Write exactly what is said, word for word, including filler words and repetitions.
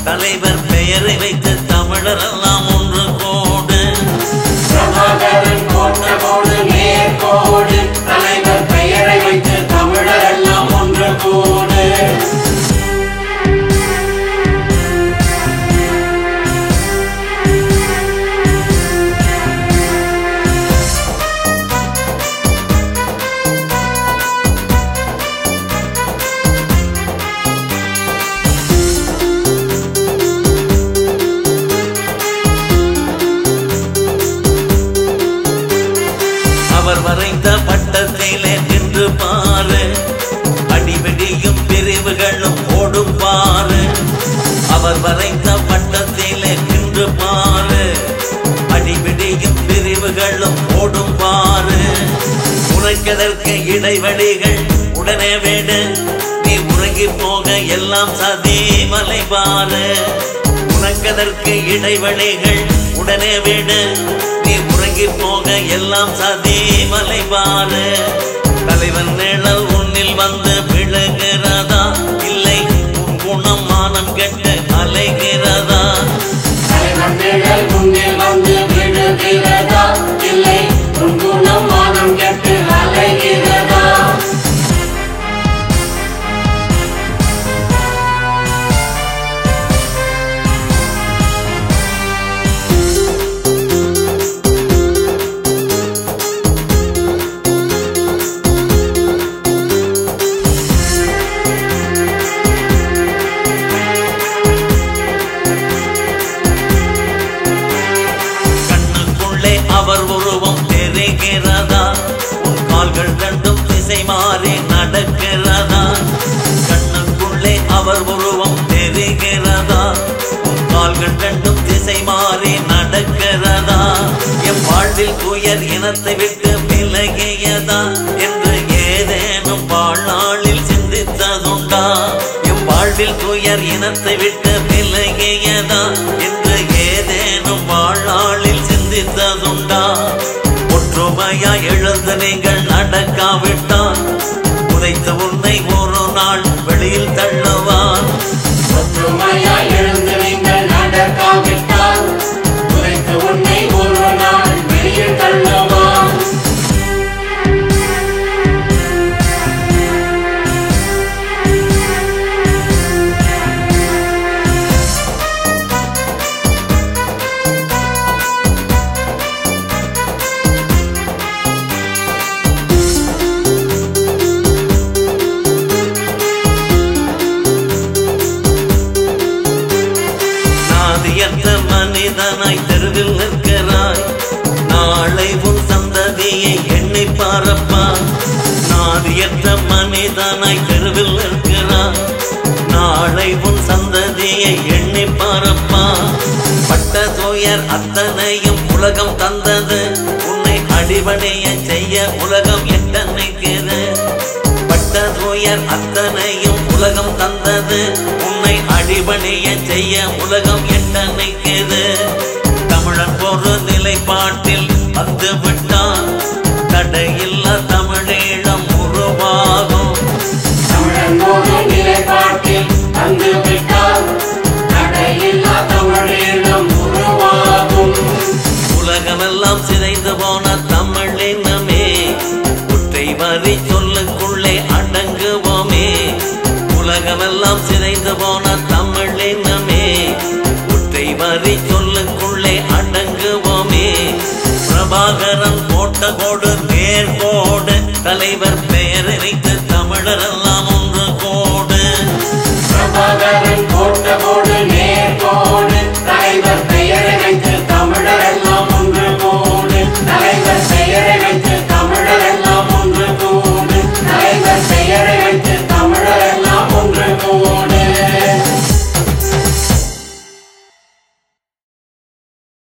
தலைவர் பெயரை வைத்து தமிழரெல்லாம் ஒன்று கோடு. பிரபாகரன் போட்ட கோடு நேர்கோடு, தலைவர் பெயரை வைத்து தமிழரெல்லாம் ஒன்று கோடு. அவர் வரைந்த பட்டத்திலே நின்று பாரு, அடிவெடியும் பிரிவுகளும் ஓடும் பாரு. அவர் வரைந்த பட்டத்திலே நின்று பாரு, அடிவெடியும் பிரிவுகளும் ஓடும் பாரு. உனக்கதற்கு இடைவெளிகள் உடனே வேடு, நீ உறங்கி போக எல்லாம் சதி மலை பாரு. உனக்கதற்கு இடைவெளிகள் உடனே வேடு, நீ உறங்கி போக எல்லாம் சதி மலை பாரு. தலைவன் நிழல் உன்னில் வந்து விழுகிறதா, இல்லை உன் குணம் மானம் கெட்டு அலைகிறதா? தலைவன் நிழல் உன்னில் வந்து விழுகிறதா, இல்லை உன் குணம் மானம் கெட்டு அலைகிறதா? அவர் உருவம் தெரிகிறதா, உன் கால்கள் ரெண்டும் திசை மாறி நடக்கிறதா? கண்ணுக்குள்ளே அவர் உருவம் தெரிகிறதா, உன் கால்கள் ரெண்டும் திசை மாறி நடக்கிறதா? என் வாழ்வில் துயர் இனத்தை விட்டு விலகியதா என்று ஏதேனும் வாழ்நாளில் சிந்தித்ததுண்டா? என் வாழ்வில் துயர் இனத்தை விட்டு விலகியதா என்று ஏதேனும் வாழ்நாளில் சிந்தித்ததுண்டா? ஒற்றுமையா எழுந்து நீங்கள் நடக்காவிட்டால் உதைத்து உன்னை ஒரு நாள் வெளியில் தள்ளுவான். ஒற்றுமையா எழுந்து நீங்கள் நடக்காவிட்டால் உதைத்து உன்னை ஒரு நாள் வெளியில் தள்ளுவான். நாதியற்ற மனிதனாய் தெருவில் நிற்கிறாய், நாளை உன் சந்ததியை எண்ணி பாரப்பா. நாதியற்ற மனிதனாய் தெருவில் நிற்கிறாய், நாளை உன் சந்ததியை எண்ணி பாரப்பா. பட்ட துயர் அத்தனையும் உலகம் தந்தது, உன்னை அடிபடைய செய்ய உலகம் எட்டனைக்கிறது. பட்ட துயர் அத்தனையும் உலகம் தந்தது, உன்னை அடிபடைய செய்ய உலகம் எட்டனைக்கிறது. தமிழன் ஒரு நிலைப்பாட்டில் வந்து விட்டான், தடையில்லா தமிழீழம் உருவாகும். தமிழன் ஒரு நிலைப்பாட்டில் வந்து விட்டால் தடையில்லா தமிழீழம் உருவாகும். உலகமெல்லாம் சிதைந்து போன தமிழினமே, ஒற்றை வரி சொல்லுக்குள்ளே அடங்குவோமே. உலகமெல்லாம் சிதைந்து போன தமிழினமே, ஒற்றை வரி சொல்லுக்குள்ளே அடங்குவோமே. பிரபாகரன் போட்ட கோடு நேர்கோடு, தலைவர் பெயரை வைத்து தமிழர்